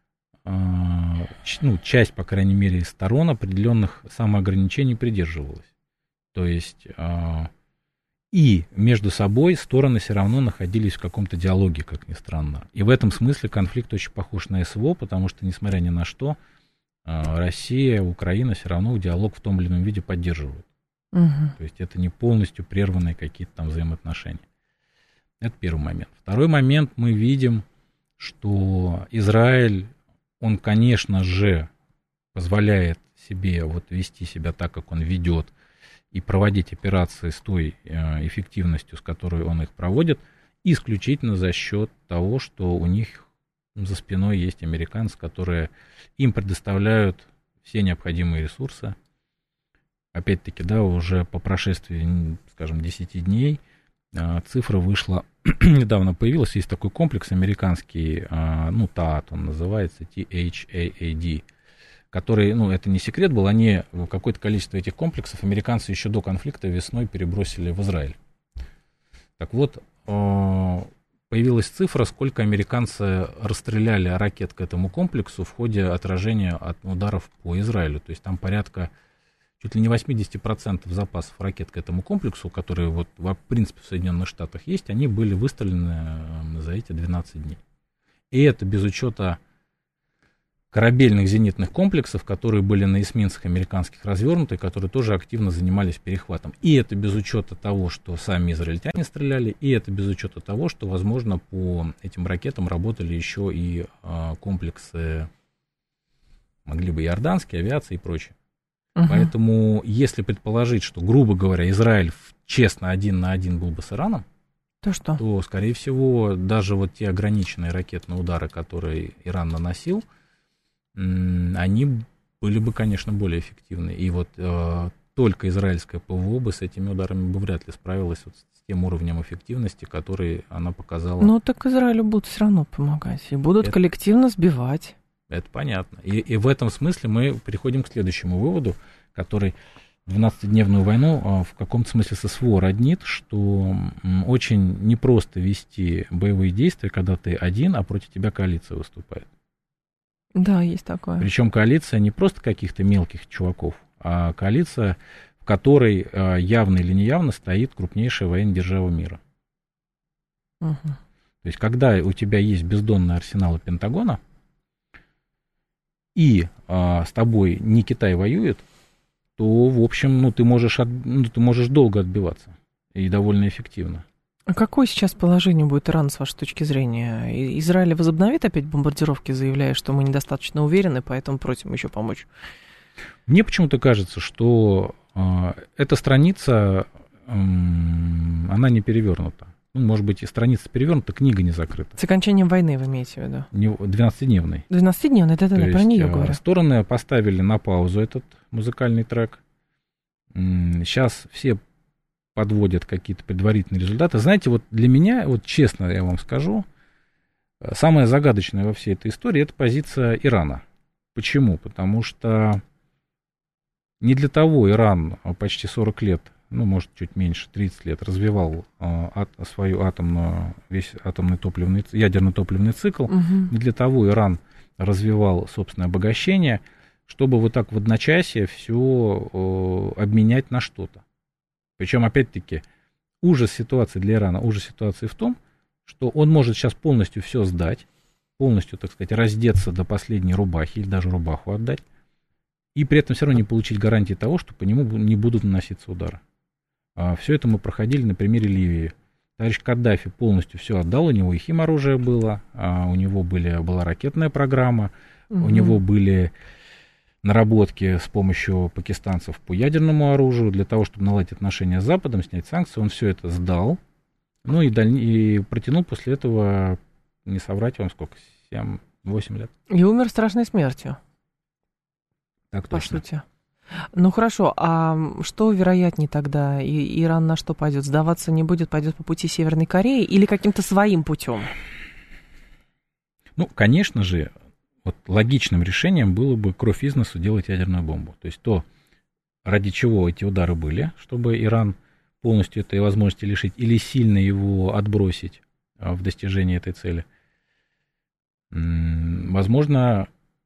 а, ну, часть, по крайней мере, из сторон определенных самоограничений придерживалась. То есть э, и между собой стороны все равно находились в каком-то диалоге, как ни странно. И в этом смысле конфликт очень похож на СВО, потому что, несмотря ни на что, э, Россия, Украина все равно диалог в том или ином виде поддерживают. Угу. То есть это не полностью прерванные какие-то там взаимоотношения. Это первый момент. Второй момент, мы видим, что Израиль, он, конечно же, позволяет себе вот вести себя так, как он ведет, и проводить операции с той э, эффективностью, с которой он их проводит, исключительно за счет того, что у них за спиной есть американцы, которые им предоставляют все необходимые ресурсы. Опять-таки, да, уже по прошествии, скажем, десяти дней э, цифра вышла, недавно появилась, есть такой комплекс американский, э, ну, ТААД он называется, ти эйч эй эй ди, который, ну, это не секрет был, они какое-то количество этих комплексов американцы еще до конфликта весной перебросили в Израиль. Так вот, появилась цифра, сколько американцы расстреляли ракет к этому комплексу в ходе отражения от ударов по Израилю. То есть там порядка чуть ли не восемьдесят процентов запасов ракет к этому комплексу, которые вот в принципе в Соединенных Штатах есть, они были выстрелены за эти двенадцать дней. И это без учета корабельных зенитных комплексов, которые были на эсминцах американских развернуты, которые тоже активно занимались перехватом. И это без учета того, что сами израильтяне стреляли, и это без учета того, что, возможно, по этим ракетам работали еще и а, комплексы, могли бы иорданские, авиация и прочее. Угу. Поэтому, если предположить, что, грубо говоря, Израиль честно один на один был бы с Ираном, то что? То, скорее всего, даже вот те ограниченные ракетные удары, которые Иран наносил, они были бы, конечно, более эффективны. И вот э, только израильская ПВО бы с этими ударами бы вряд ли справилась вот с тем уровнем эффективности, который она показала. Ну, так Израилю будут все равно помогать. И будут это, коллективно сбивать. Это понятно. И, и в этом смысле мы переходим к следующему выводу, который двенадцатидневную войну э, в каком-то смысле с СВО роднит, что э, очень непросто вести боевые действия, когда ты один, а против тебя коалиция выступает. Да, есть такое. Причем коалиция не просто каких-то мелких чуваков, а коалиция, в которой явно или неявно стоит крупнейшая военная держава мира. Угу. То есть, когда у тебя есть бездонные арсеналы Пентагона, и а, с тобой не Китай воюет, то, в общем, ну, ты можешь, от, ну, ты можешь долго отбиваться, и довольно эффективно. А какое сейчас положение будет Иран, с вашей точки зрения? Израиль возобновит опять бомбардировки, заявляя, что мы недостаточно уверены, поэтому просим еще помочь? Мне почему-то кажется, что э, эта страница, э, она не перевернута. Ну, может быть, и страница перевернута, книга не закрыта. С окончанием войны вы имеете в виду? двенадцатидневной. двенадцатидневной, да-да-да, про нее говорю. Стороны поставили на паузу этот музыкальный трек. Сейчас все подводят какие-то предварительные результаты. Знаете, вот для меня, вот честно я вам скажу, самое загадочное во всей этой истории — это позиция Ирана. Почему? Потому что не для того Иран почти сорок лет, ну, может, чуть меньше, тридцать лет, развивал а, свою атомную, весь атомный топливный, ядерный топливный цикл. Угу. Не для того Иран развивал собственное обогащение, чтобы вот так в одночасье все о, обменять на что-то. Причем, опять-таки, ужас ситуации для Ирана, ужас ситуации в том, что он может сейчас полностью все сдать, полностью, так сказать, раздеться до последней рубахи или даже рубаху отдать, и при этом все равно не получить гарантии того, что по нему не будут наноситься удары. Все это мы проходили на примере Ливии. Товарищ Каддафи полностью все отдал, у него и химоружие было, у него были, была ракетная программа, угу. у него были наработки с помощью пакистанцев по ядерному оружию для того, чтобы наладить отношения с Западом, снять санкции. Он все это сдал, ну и, даль... и протянул после этого, не соврать вам, сколько, семь-восемь лет. И умер страшной смертью. Так по точно. Сути. Ну хорошо, а что вероятнее тогда? И Иран на что пойдет? Сдаваться не будет, пойдет по пути Северной Кореи или каким-то своим путем? Ну, конечно же, вот логичным решением было бы кровь из носу делать ядерную бомбу. То есть то, ради чего эти удары были, чтобы Иран полностью этой возможности лишить или сильно его отбросить в достижении этой цели. Возможно,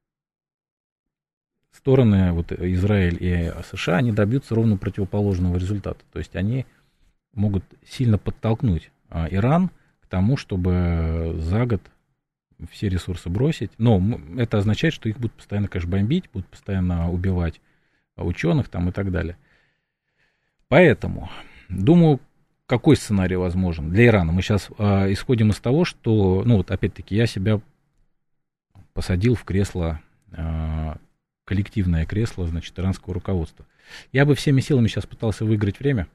стороны, вот Израиль и США, они добьются ровно противоположного результата. То есть они могут сильно подтолкнуть Иран к тому, чтобы за год все ресурсы бросить. Но это означает, что их будут постоянно, конечно, бомбить, будут постоянно убивать ученых там и так далее. Поэтому, думаю, какой сценарий возможен для Ирана? Мы сейчас э, исходим из того, что, ну вот опять-таки, я себя посадил в кресло, э, коллективное кресло, значит, иранского руководства. Я бы всеми силами сейчас пытался выиграть время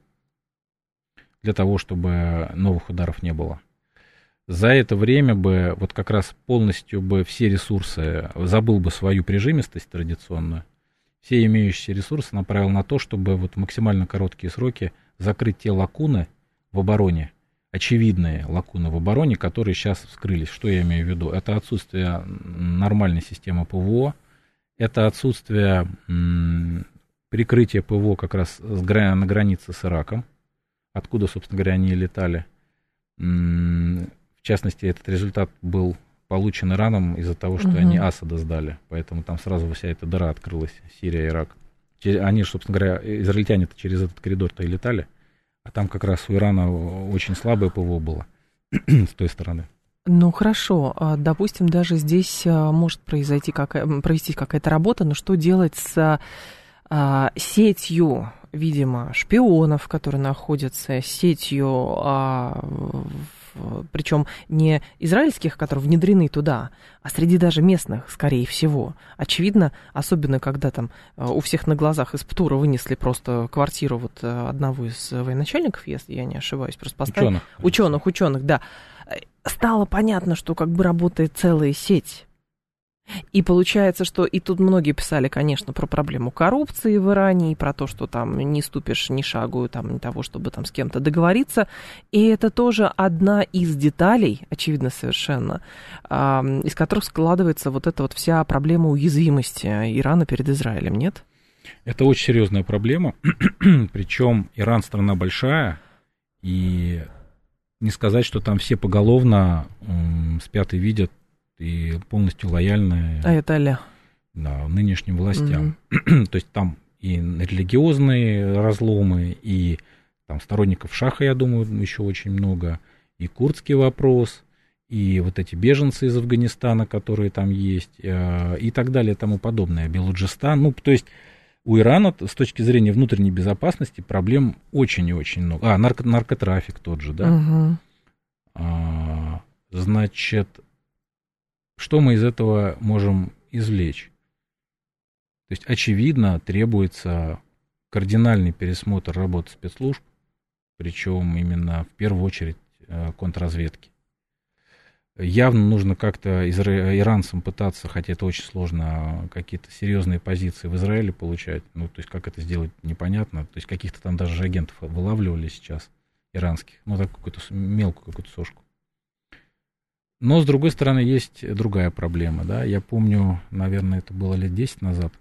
для того, чтобы новых ударов не было. За это время бы вот как раз полностью бы все ресурсы, забыл бы свою прижимистость традиционную, все имеющиеся ресурсы направил на то, чтобы вот в максимально короткие сроки закрыть те лакуны в обороне, очевидные лакуны в обороне, которые сейчас вскрылись. Что я имею в виду? Это отсутствие нормальной системы ПВО, это отсутствие м, прикрытия ПВО как раз с, на границе с Ираком, откуда, собственно говоря, они летали. М, в частности, этот результат был получен Ираном из-за того, что угу. они Асада сдали, поэтому там сразу вся эта дыра открылась, Сирия, Ирак. Они, собственно говоря, израильтяне-то через этот коридор-то и летали, а там как раз у Ирана очень слабое ПВО было с той стороны. Ну, хорошо. Допустим, даже здесь может произойти какая, провести какая-то работа, но что делать с а, сетью, видимо, шпионов, которые находятся, сетью, а, причем не израильских, которые внедрены туда, а среди даже местных, скорее всего. Очевидно, особенно когда там у всех на глазах из ПТУРа вынесли просто квартиру вот одного из военачальников, если я не ошибаюсь, просто поставили. Ученых. Ученых, ученых, да. Стало понятно, что как бы работает целая сеть. И получается, что и тут многие писали, конечно, про проблему коррупции в Иране, и про то, что там не ступишь ни шагу там, того, чтобы там с кем-то договориться. И это тоже одна из деталей, очевидно совершенно, из которых складывается вот эта вот вся проблема уязвимости Ирана перед Израилем, нет? Это очень серьезная проблема. Причем Иран страна большая, и не сказать, что там все поголовно м, спят и видят, и полностью лояльны а это ля. Да, нынешним властям. Mm-hmm. То есть там и религиозные разломы, и там сторонников Шаха, я думаю, еще очень много, и курдский вопрос, и вот эти беженцы из Афганистана, которые там есть, и так далее, и тому подобное. Белуджистан. Ну, то есть у Ирана с точки зрения внутренней безопасности проблем очень и очень много. А, нарко- наркотрафик тот же, да? Mm-hmm. А, значит... Что мы из этого можем извлечь? То есть, очевидно, требуется кардинальный пересмотр работы спецслужб, причем именно в первую очередь контрразведки. Явно нужно как-то иранцам пытаться, хотя это очень сложно, какие-то серьезные позиции в Израиле получать. Ну, то есть, как это сделать, непонятно. То есть, каких-то там даже агентов вылавливали сейчас, иранских. Ну, так какую-то мелкую какую-то сошку. Но, с другой стороны, есть другая проблема, да, я помню, наверное, это было лет десять назад,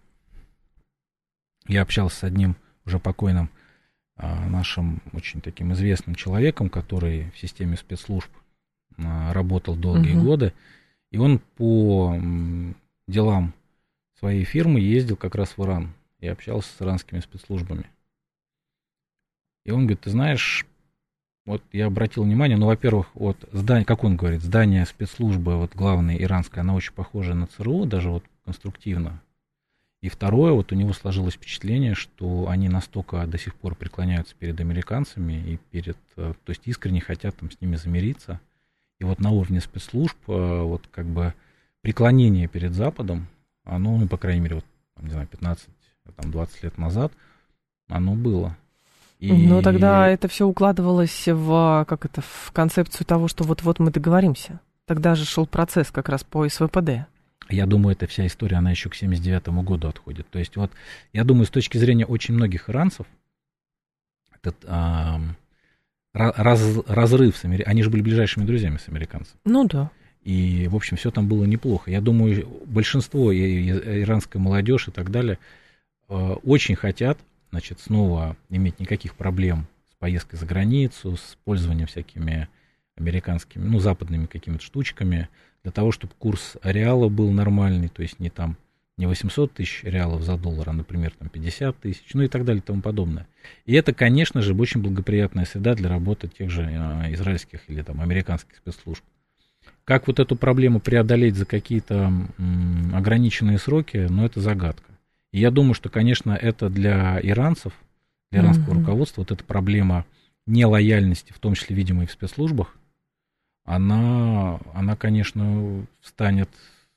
я общался с одним уже покойным а, нашим очень таким известным человеком, который в системе спецслужб а, работал долгие угу. годы, и он по м, делам своей фирмы ездил как раз в Иран и общался с иранскими спецслужбами. И он говорит, ты знаешь, Вот я обратил внимание, ну, во-первых, вот здание, как он говорит, здание спецслужбы, вот главное иранское, оно очень похоже на ЦРУ, даже вот конструктивно. И второе, вот у него сложилось впечатление, что они настолько до сих пор преклоняются перед американцами и перед, то есть искренне хотят там с ними замириться. И вот на уровне спецслужб, вот как бы преклонение перед Западом, оно, ну, по крайней мере, вот, не знаю, пятнадцать-двадцать лет назад, оно было. И... Но тогда это все укладывалось в, как это, в концепцию того, что вот-вот мы договоримся. Тогда же шел процесс как раз по СВПД. Я думаю, эта вся история, она еще к семьдесят девятому году отходит. То есть вот, я думаю, с точки зрения очень многих иранцев, этот а, раз, разрыв с американцами, они же были ближайшими друзьями с американцами. Ну да. И, в общем, все там было неплохо. Я думаю, большинство, и, и, иранская молодежь и так далее, э, очень хотят, значит, снова иметь никаких проблем с поездкой за границу, с пользованием всякими американскими, ну, западными какими-то штучками, для того, чтобы курс реала был нормальный, то есть не там, не восемьсот тысяч реалов за доллар, а, например, там пятьдесят тысяч, ну и так далее и тому подобное. И это, конечно же, очень благоприятная среда для работы тех же э, израильских или там американских спецслужб. Как вот эту проблему преодолеть за какие-то м, ограниченные сроки, ну, это загадка. И я думаю, что, конечно, это для иранцев, для иранского mm-hmm. руководства, вот эта проблема нелояльности, в том числе, видимо, и в спецслужбах, она, она, конечно, станет,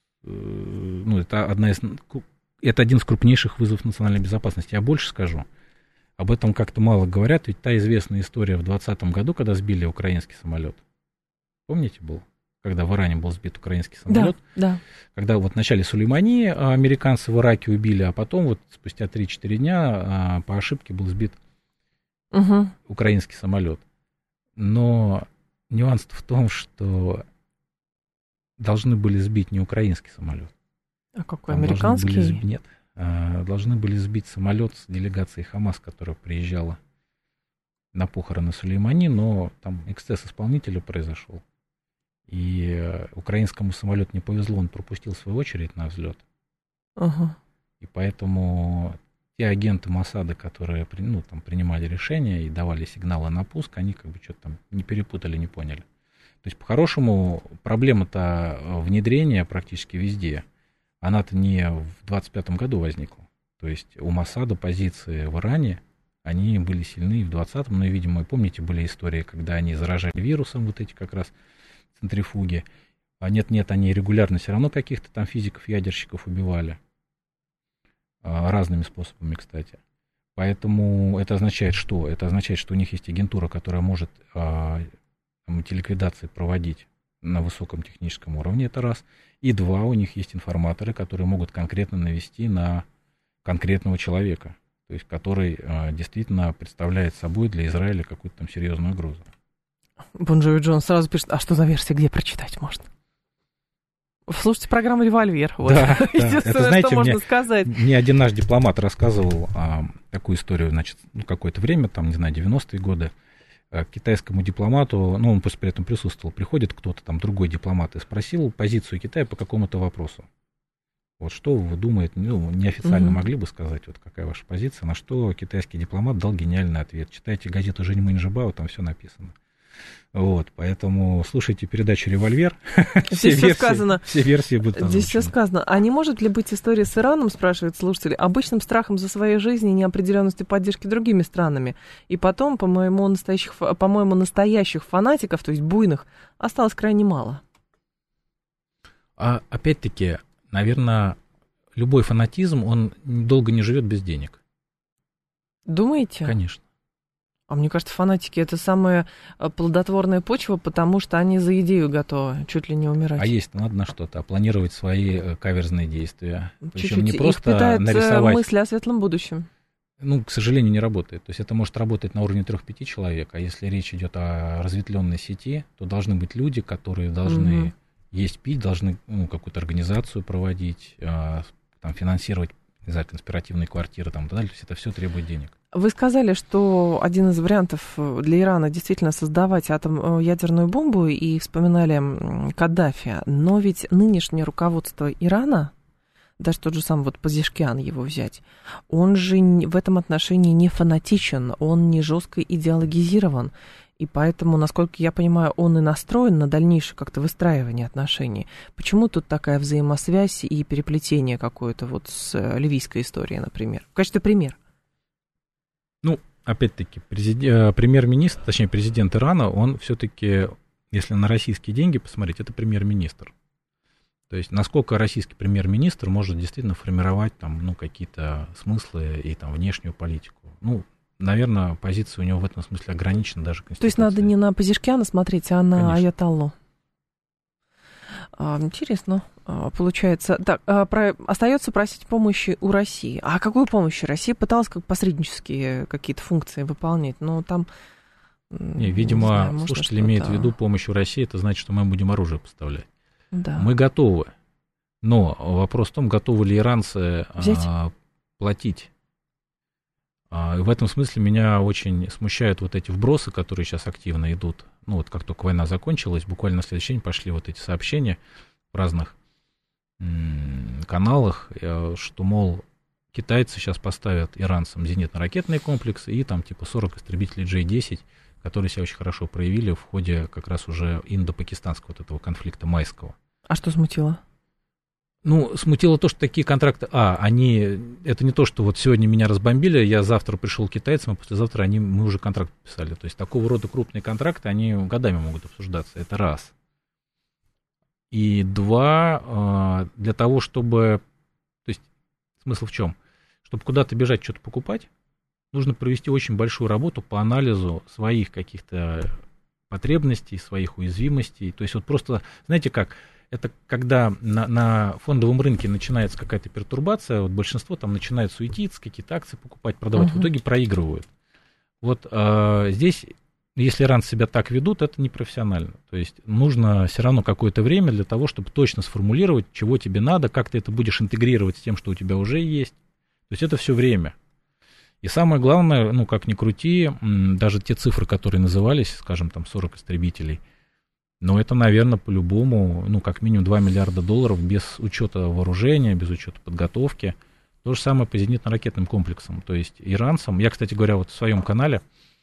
ну, это одна из, это один из крупнейших вызовов национальной безопасности. Я больше скажу, об этом как-то мало говорят, ведь та известная история в двадцатом году, когда сбили украинский самолет. Помните, был? Когда в Иране был сбит украинский самолет, да, да. Когда вот вначале Сулеймани американцы в Ираке убили, а потом вот спустя три-четыре дня по ошибке был сбит угу. украинский самолет. Но нюанс в том, что должны были сбить не украинский самолет. А какой, американский? Были, нет, должны были сбить самолет с делегацией Хамас, которая приезжала на похороны Сулеймани, но там эксцесс исполнителя произошел. И украинскому самолету не повезло, он пропустил свою очередь на взлет. Uh-huh. И поэтому те агенты Моссада, которые, ну, там, принимали решения и давали сигналы на пуск, они как бы что-то там не перепутали, не поняли. То есть, по-хорошему, проблема-то внедрения практически везде, она-то не в двадцать пятом году возникла. То есть у Моссада позиции в Иране, они были сильны и в двадцатом, но, видимо, помните, были истории, когда они заражали вирусом, вот эти как раз центрифуги. А нет-нет, они регулярно все равно каких-то там физиков-ядерщиков убивали. А, разными способами, кстати. Поэтому это означает что? Это означает, что у них есть агентура, которая может а, там, эти ликвидации проводить на высоком техническом уровне, это раз. И два, у них есть информаторы, которые могут конкретно навести на конкретного человека, то есть который а, действительно представляет собой для Израиля какую-то там серьезную угрозу. Бон Джови Джон сразу пишет, а что за версия, где прочитать можно? Слушайте программу «Револьвер». Вот. Да, единственное, да. Это, знаете, что можно мне, сказать. Мне один наш дипломат рассказывал а, такую историю, значит, ну, какое-то время, там, не знаю, девяностые годы, а, к китайскому дипломату, ну, он просто при этом присутствовал, приходит кто-то там, другой дипломат, и спросил позицию Китая по какому-то вопросу. Вот что вы думаете, ну, неофициально угу. могли бы сказать, вот какая ваша позиция, на что китайский дипломат дал гениальный ответ. Читайте газету «Женьмэнь Жибао», там все написано. Вот, поэтому слушайте передачу «Револьвер». Все, все, версии, сказано. Все версии будут озвучены. Здесь все сказано. А не может ли быть история с Ираном, спрашивает слушатель, обычным страхом за своей жизни и неопределенностью поддержки другими странами? И потом, по-моему, настоящих, по-моему, настоящих фанатиков, то есть буйных, осталось крайне мало. А опять-таки, наверное, любой фанатизм, он долго не живет без денег. Думаете? Конечно. А мне кажется, фанатики — это самая плодотворная почва, потому что они за идею готовы чуть ли не умирать. А есть надо на что-то, а планировать свои каверзные действия. Чуть-чуть. Причем не просто их питает нарисовать... мысли о светлом будущем. Ну, к сожалению, не работает. То есть это может работать на уровне трех-пяти человек, а если речь идет о разветвленной сети, то должны быть люди, которые должны угу. есть, пить, должны ну, какую-то организацию проводить, там, финансировать, не знаю, конспиративные квартиры там, и так далее. То есть это все требует денег. Вы сказали, что один из вариантов для Ирана действительно создавать атом, ядерную бомбу, и вспоминали Каддафи. Но ведь нынешнее руководство Ирана, даже тот же самый вот Пазишкиан его взять, он же в этом отношении не фанатичен, он не жестко идеологизирован. И поэтому, насколько я понимаю, он и настроен на дальнейшее как-то выстраивание отношений. Почему тут такая взаимосвязь и переплетение какое-то вот с ливийской историей, например? В качестве примера. Ну, опять-таки, президент, премьер-министр, точнее, президент Ирана, он все-таки, если на российские деньги посмотреть, это премьер-министр. То есть, насколько российский премьер-министр может действительно формировать там, ну, какие-то смыслы и там, внешнюю политику. Ну, наверное, позиция у него в этом смысле ограничена даже Конституцией. То есть надо не на Пазишкиана смотреть, а на Конечно. Аятоллу. А, интересно, а, получается. Так, а, про... остается просить помощи у России. А какую помощь Россия пыталась как посреднические какие-то функции выполнять? Но там... Не, видимо, не знаю, слушатель имеет в виду помощь у России, это значит, что мы будем оружие поставлять. Да. Мы готовы. Но вопрос в том, готовы ли иранцы а, платить. А, и в этом смысле меня очень смущают вот эти вбросы, которые сейчас активно идут. Ну вот как только война закончилась, буквально на следующий день пошли вот эти сообщения в разных м- каналах, что, мол, китайцы сейчас поставят иранцам зенитно-ракетные комплексы и там типа сорок истребителей джей десять, которые себя очень хорошо проявили в ходе как раз уже индо-пакистанского вот этого конфликта майского. А что смутило? Ну, смутило то, что такие контракты... А, они... Это не то, что вот сегодня меня разбомбили, я завтра пришел к китайцам, а послезавтра они, мы уже контракт подписали. То есть такого рода крупные контракты, они годами могут обсуждаться. Это раз. И два, для того, чтобы... То есть смысл в чем? Чтобы куда-то бежать, что-то покупать, нужно провести очень большую работу по анализу своих каких-то потребностей, своих уязвимостей. То есть вот просто, знаете как... Это когда на, на фондовом рынке начинается какая-то пертурбация, вот большинство там начинает суетиться, какие-то акции покупать, продавать, uh-huh. в итоге проигрывают. Вот э, здесь, если иранцы себя так ведут, это непрофессионально. То есть нужно все равно какое-то время для того, чтобы точно сформулировать, чего тебе надо, как ты это будешь интегрировать с тем, что у тебя уже есть. То есть это все время. И самое главное, ну как ни крути, даже те цифры, которые назывались, скажем, там сорок истребителей, но это, наверное, по-любому, ну, как минимум два миллиарда долларов без учета вооружения, без учета подготовки. То же самое по зенитно-ракетным комплексам. То есть иранцам, я, кстати говоря, вот в своем канале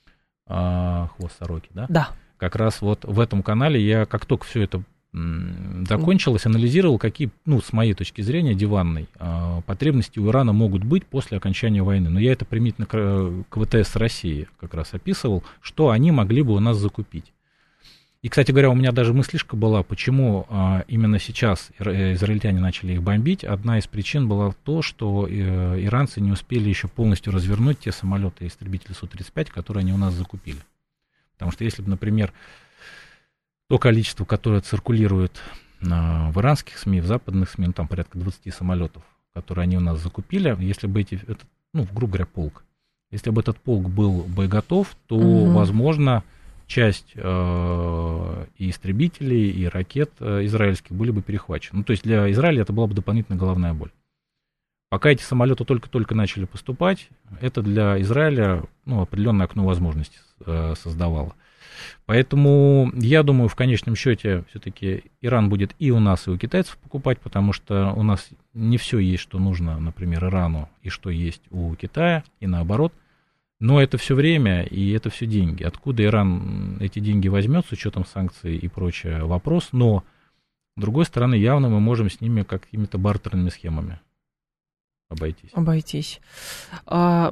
а, «Хвост сороки», да? Да. Как раз вот в этом канале я, как только все это м, закончилось, анализировал, какие, ну, с моей точки зрения, диванной, а, потребности у Ирана могут быть после окончания войны. Но я это применительно к, к ВТС России как раз описывал, что они могли бы у нас закупить. И, кстати говоря, у меня даже мыслишка была, почему а, именно сейчас израильтяне начали их бомбить. Одна из причин была то, что э, иранцы не успели еще полностью развернуть те самолеты истребители Су тридцать пять, которые они у нас закупили. Потому что если бы, например, то количество, которое циркулирует а, в иранских СМИ, в западных СМИ, ну, там порядка двадцать самолетов, которые они у нас закупили, если бы эти, это, ну, грубо говоря, полк, если бы этот полк был боеготов, то, угу. возможно... часть э, и истребителей, и ракет э, израильских были бы перехвачены. Ну, то есть для Израиля это была бы дополнительная головная боль. Пока эти самолеты только-только начали поступать, это для Израиля, ну, определенное окно возможностей э, создавало. Поэтому я думаю, в конечном счете все-таки Иран будет и у нас, и у китайцев покупать, потому что у нас не все есть, что нужно, например, Ирану, и что есть у Китая, и наоборот. Но это все время и это все деньги. Откуда Иран эти деньги возьмет с учетом санкций и прочее, вопрос. Но, с другой стороны, явно мы можем с ними какими-то бартерными схемами обойтись. Обойтись. А,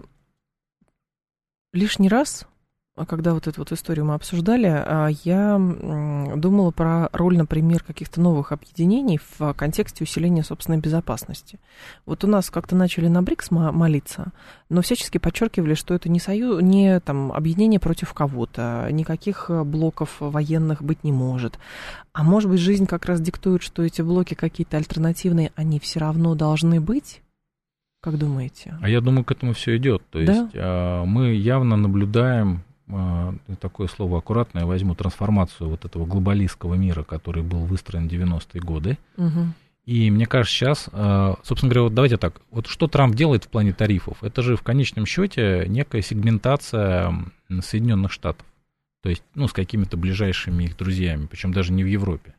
лишний раз, когда вот эту вот историю мы обсуждали, я думала про роль, например, каких-то новых объединений в контексте усиления собственной безопасности. Вот у нас как-то начали на БРИКС молиться, но всячески подчеркивали, что это не союз, не там объединение против кого-то, никаких блоков военных быть не может. А может быть, жизнь как раз диктует, что эти блоки какие-то альтернативные, они все равно должны быть? Как думаете? А я думаю, к этому все идет. То да? есть мы явно наблюдаем, такое слово аккуратное возьму, трансформацию вот этого глобалистского мира, который был выстроен в девяностые годы. Угу. И мне кажется, сейчас, собственно говоря, вот давайте так, вот что Трамп делает в плане тарифов, это же в конечном счете некая сегментация Соединенных Штатов, то есть, ну, с какими-то ближайшими их друзьями, причем даже не в Европе.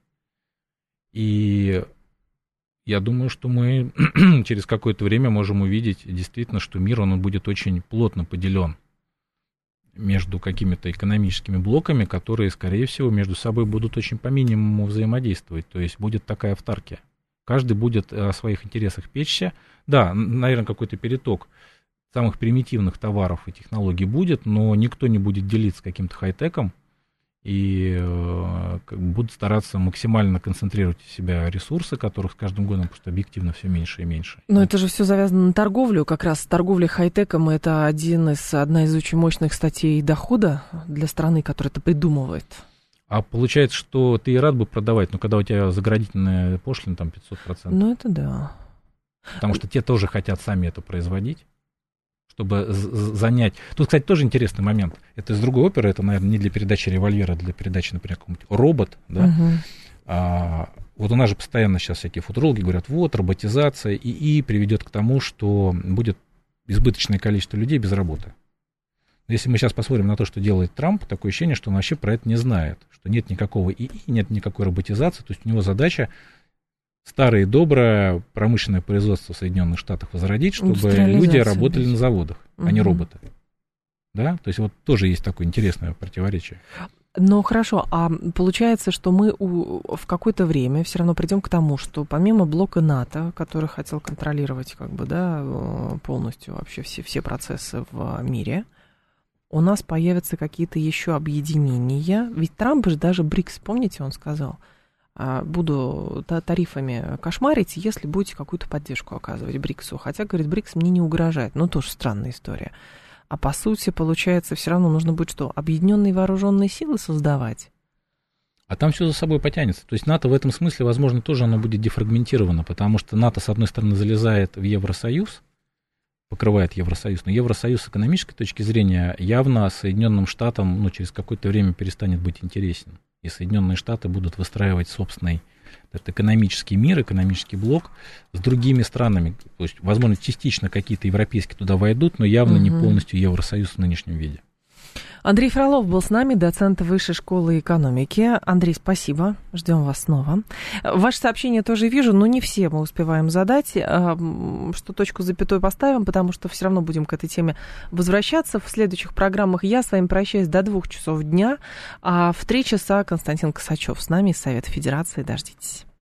И я думаю, что мы через какое-то время можем увидеть действительно, что мир, он будет очень плотно поделен между какими-то экономическими блоками, которые, скорее всего, между собой будут очень по минимуму взаимодействовать. То есть будет такая автаркия. Каждый будет о своих интересах печься. Да, наверное, какой-то переток самых примитивных товаров и технологий будет, но никто не будет делиться каким-то хай-теком и э, будут стараться максимально концентрировать в себя ресурсы, которых с каждым годом просто объективно все меньше и меньше. Но это же все завязано на торговлю. Как раз торговля хай-теком – это один из, одна из очень мощных статей дохода для страны, которая это придумывает. А получается, что ты и рад бы продавать, но когда у тебя заградительная пошлина там пятьсот процентов. Ну, это да. Потому что те тоже хотят сами это производить, чтобы занять... Тут, кстати, тоже интересный момент. Это из другой оперы, это, наверное, не для передачи револьвера, а для передачи, например, какого-нибудь робот, да? Uh-huh. А, вот у нас же постоянно сейчас всякие футурологи говорят, вот, роботизация ИИ приведет к тому, что будет избыточное количество людей без работы. Если мы сейчас посмотрим на то, что делает Трамп, такое ощущение, что он вообще про это не знает, что нет никакого ИИ, нет никакой роботизации, то есть у него задача старое и доброе промышленное производство в Соединенных Штатах возродить, чтобы люди работали на заводах, угу. а не роботы. Да? То есть вот тоже есть такое интересное противоречие. Ну, хорошо, а получается, что мы у, в какое-то время все равно придем к тому, что помимо блока НАТО, который хотел контролировать как бы, да, полностью вообще все, все процессы в мире, у нас появятся какие-то еще объединения. Ведь Трамп же даже БРИКС, помните, он сказал, буду тарифами кошмарить, если будете какую-то поддержку оказывать БРИКСу. Хотя, говорит, БРИКС мне не угрожает. Ну, тоже странная история. А по сути, получается, все равно нужно будет что? Объединенные вооруженные силы создавать? А там все за собой потянется. То есть НАТО в этом смысле, возможно, тоже оно будет дефрагментировано, потому что НАТО, с одной стороны, залезает в Евросоюз, покрывает Евросоюз, но Евросоюз с экономической точки зрения явно Соединенным Штатам ну, через какое-то время перестанет быть интересен. И Соединенные Штаты будут выстраивать собственный этот экономический мир, экономический блок с другими странами. То есть, возможно, частично какие-то европейские туда войдут, но явно угу. не полностью Евросоюз в нынешнем виде. Андрей Фролов был с нами, доцент Высшей школы экономики. Андрей, спасибо. Ждем вас снова. Ваши сообщения тоже вижу, но не все мы успеваем задать. Что точку запятой поставим, потому что все равно будем к этой теме возвращаться. В следующих программах я с вами прощаюсь до двух часов дня, а в три часа Константин Косачев с нами из Совета Федерации. Дождитесь.